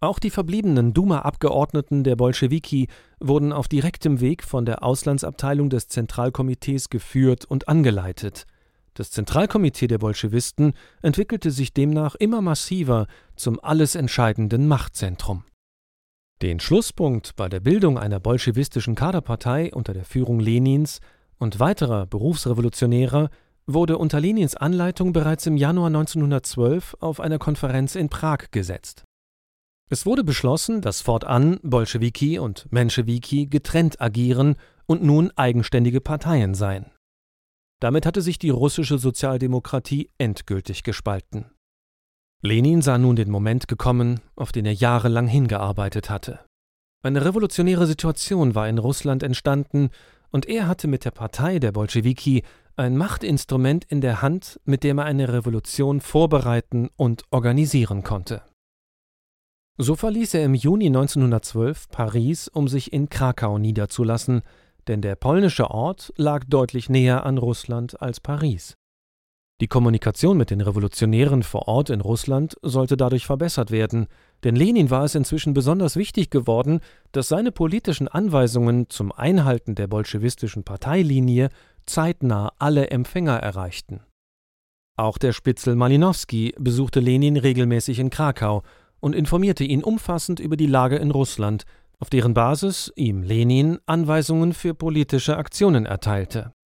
Auch die verbliebenen Duma-Abgeordneten der Bolschewiki wurden auf direktem Weg von der Auslandsabteilung des Zentralkomitees geführt und angeleitet. Das Zentralkomitee der Bolschewisten entwickelte sich demnach immer massiver zum alles entscheidenden Machtzentrum. Den Schlusspunkt bei der Bildung einer bolschewistischen Kaderpartei unter der Führung Lenins und weiterer Berufsrevolutionärer wurde unter Lenins Anleitung bereits im Januar 1912 auf einer Konferenz in Prag gesetzt. Es wurde beschlossen, dass fortan Bolschewiki und Menschewiki getrennt agieren und nun eigenständige Parteien seien. Damit hatte sich die russische Sozialdemokratie endgültig gespalten. Lenin sah nun den Moment gekommen, auf den er jahrelang hingearbeitet hatte. Eine revolutionäre Situation war in Russland entstanden und er hatte mit der Partei der Bolschewiki ein Machtinstrument in der Hand, mit dem er eine Revolution vorbereiten und organisieren konnte. So verließ er im Juni 1912 Paris, um sich in Krakau niederzulassen, denn der polnische Ort lag deutlich näher an Russland als Paris. Die Kommunikation mit den Revolutionären vor Ort in Russland sollte dadurch verbessert werden, denn Lenin war es inzwischen besonders wichtig geworden, dass seine politischen Anweisungen zum Einhalten der bolschewistischen Parteilinie zeitnah alle Empfänger erreichten. Auch der Spitzel Malinowski besuchte Lenin regelmäßig in Krakau und informierte ihn umfassend über die Lage in Russland, auf deren Basis ihm Lenin Anweisungen für politische Aktionen erteilte.